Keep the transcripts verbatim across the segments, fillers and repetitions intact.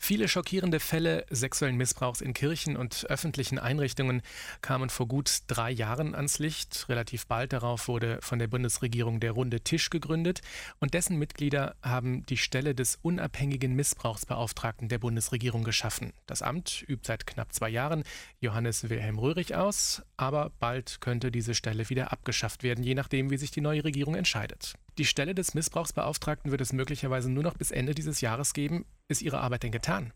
Viele schockierende Fälle sexuellen Missbrauchs in Kirchen und öffentlichen Einrichtungen kamen vor gut drei Jahren ans Licht. Relativ bald darauf wurde von der Bundesregierung der Runde Tisch gegründet und dessen Mitglieder haben die Stelle des unabhängigen Missbrauchsbeauftragten der Bundesregierung geschaffen. Das Amt übt seit knapp zwei Jahren Johannes Wilhelm Röhrig aus, aber bald könnte diese Stelle wieder abgeschafft werden, je nachdem, wie sich die neue Regierung entscheidet. Die Stelle des Missbrauchsbeauftragten wird es möglicherweise nur noch bis Ende dieses Jahres geben. Ist Ihre Arbeit denn getan?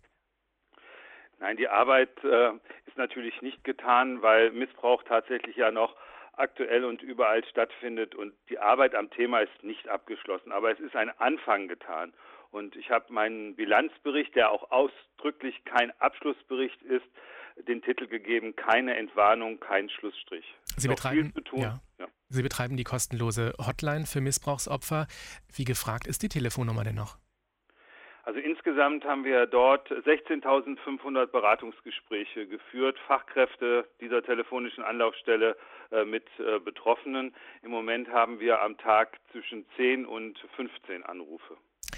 Nein, die Arbeit äh, ist natürlich nicht getan, weil Missbrauch tatsächlich ja noch aktuell und überall stattfindet und die Arbeit am Thema ist nicht abgeschlossen. Aber es ist ein Anfang getan. Und ich habe meinen Bilanzbericht, der auch ausdrücklich kein Abschlussbericht ist, den Titel gegeben: Keine Entwarnung, kein Schlussstrich. Sie Noch betreiben, viel zu tun. ja. Ja. Sie betreiben die kostenlose Hotline für Missbrauchsopfer. Wie gefragt ist die Telefonnummer denn noch? Also insgesamt haben wir dort sechzehntausendfünfhundert Beratungsgespräche geführt, Fachkräfte dieser telefonischen Anlaufstelle äh, mit äh, Betroffenen. Im Moment haben wir am Tag zwischen zehn und fünfzehn Anrufe.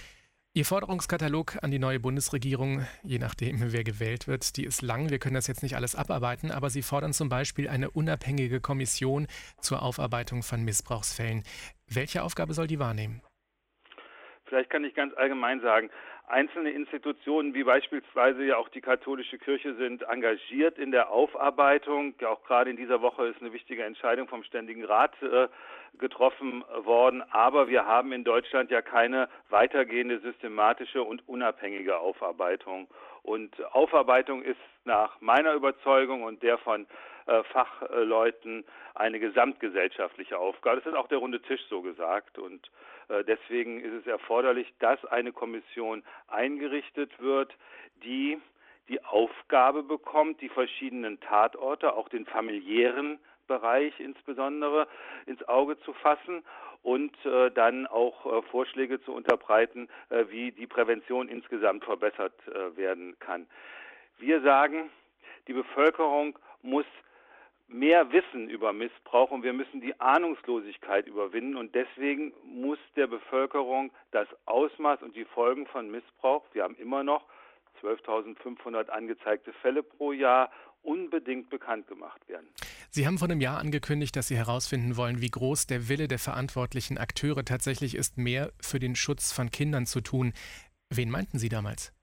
Ihr Forderungskatalog an die neue Bundesregierung, je nachdem wer gewählt wird, die ist lang. Wir können das jetzt nicht alles abarbeiten, aber Sie fordern zum Beispiel eine unabhängige Kommission zur Aufarbeitung von Missbrauchsfällen. Welche Aufgabe soll die wahrnehmen? Vielleicht kann ich ganz allgemein sagen, einzelne Institutionen wie beispielsweise ja auch die katholische Kirche sind engagiert in der Aufarbeitung. Ja, auch gerade in dieser Woche ist eine wichtige Entscheidung vom Ständigen Rat äh, getroffen worden. Aber wir haben in Deutschland ja keine weitergehende, systematische und unabhängige Aufarbeitung. Und Aufarbeitung ist nach meiner Überzeugung und der von äh, Fachleuten eine gesamtgesellschaftliche Aufgabe. Das ist auch der Runde Tisch so gesagt. Und äh, deswegen ist es erforderlich, dass eine Kommission eingerichtet wird, die die Aufgabe bekommt, die verschiedenen Tatorte, auch den familiären Bereich insbesondere, ins Auge zu fassen und äh, dann auch äh, Vorschläge zu unterbreiten, äh, wie die Prävention insgesamt verbessert äh, werden kann. Wir sagen, die Bevölkerung muss mehr wissen über Missbrauch und wir müssen die Ahnungslosigkeit überwinden und deswegen muss der Bevölkerung das Ausmaß und die Folgen von Missbrauch, wir haben immer noch zwölftausendfünfhundert angezeigte Fälle pro Jahr, unbedingt bekannt gemacht werden. Sie haben vor einem Jahr angekündigt, dass Sie herausfinden wollen, wie groß der Wille der verantwortlichen Akteure tatsächlich ist, mehr für den Schutz von Kindern zu tun. Wen meinten Sie damals?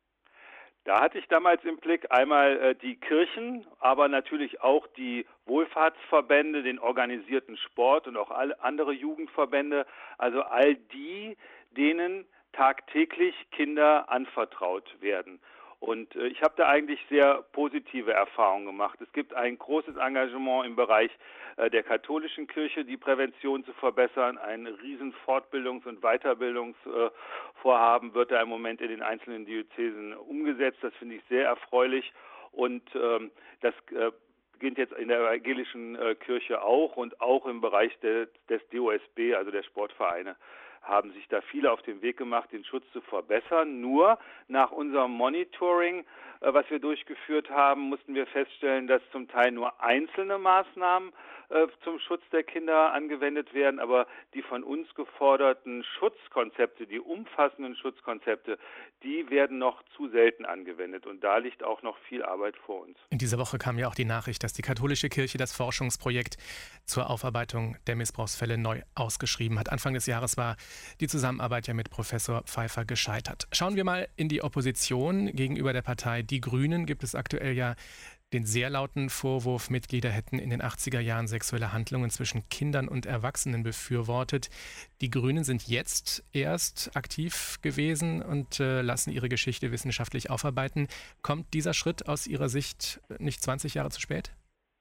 Da hatte ich damals im Blick einmal äh, die Kirchen, aber natürlich auch die Wohlfahrtsverbände, den organisierten Sport und auch alle andere Jugendverbände, also all die, denen tagtäglich Kinder anvertraut werden. Und äh, ich habe da eigentlich sehr positive Erfahrungen gemacht. Es gibt ein großes Engagement im Bereich äh, der katholischen Kirche, die Prävention zu verbessern. Ein riesen Fortbildungs- und Weiterbildungsvorhaben äh, wird da im Moment in den einzelnen Diözesen umgesetzt. Das finde ich sehr erfreulich. Und ähm, das äh, beginnt jetzt in der evangelischen äh, Kirche auch und auch im Bereich de, des D O S B, also der Sportvereine, haben sich da viele auf den Weg gemacht, den Schutz zu verbessern. Nur nach unserem Monitoring, äh, was wir durchgeführt haben, mussten wir feststellen, dass zum Teil nur einzelne Maßnahmen äh, zum Schutz der Kinder angewendet werden, aber die von uns geforderten Schutzkonzepte, die umfassenden Schutzkonzepte, die werden noch zu selten angewendet und da liegt auch noch viel Arbeit vor uns. In dieser Woche kam ja auch die Nachricht, dass die katholische Kirche das Forschungsprojekt zur Aufarbeitung der Missbrauchsfälle neu ausgeschrieben hat. Anfang des Jahres war die Zusammenarbeit ja mit Professor Pfeiffer gescheitert. Schauen wir mal in die Opposition. Gegenüber der Partei Die Grünen gibt es aktuell ja den sehr lauten Vorwurf, Mitglieder hätten in den achtziger Jahren sexuelle Handlungen zwischen Kindern und Erwachsenen befürwortet. Die Grünen sind jetzt erst aktiv gewesen und äh, lassen ihre Geschichte wissenschaftlich aufarbeiten. Kommt dieser Schritt aus Ihrer Sicht nicht zwanzig Jahre zu spät?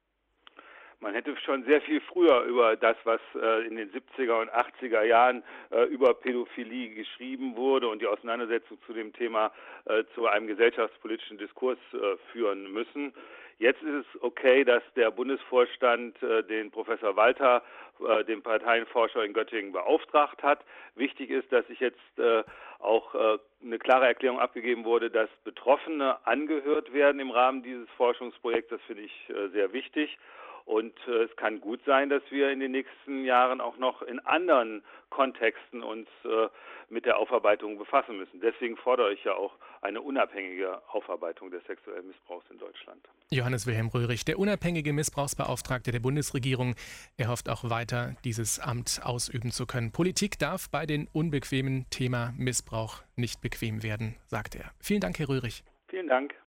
Man hätte schon sehr viel früher über das, was äh, in den siebziger und achtziger Jahren äh, über Pädophilie geschrieben wurde und die Auseinandersetzung zu dem Thema äh, zu einem gesellschaftspolitischen Diskurs äh, führen müssen. Jetzt ist es okay, dass der Bundesvorstand äh, den Professor Walter, äh, den Parteienforscher in Göttingen, beauftragt hat. Wichtig ist, dass sich jetzt äh, auch äh, eine klare Erklärung abgegeben wurde, dass Betroffene angehört werden im Rahmen dieses Forschungsprojekts. Das finde ich äh, sehr wichtig. Und äh, es kann gut sein, dass wir in den nächsten Jahren auch noch in anderen Kontexten uns äh, mit der Aufarbeitung befassen müssen. Deswegen fordere ich ja auch eine unabhängige Aufarbeitung des sexuellen Missbrauchs in Deutschland. Johannes Wilhelm Röhrig, der unabhängige Missbrauchsbeauftragte der Bundesregierung. Er hofft auch weiter, dieses Amt ausüben zu können. Politik darf bei den unbequemen Thema Missbrauch nicht bequem werden, sagt er. Vielen Dank, Herr Röhrig. Vielen Dank.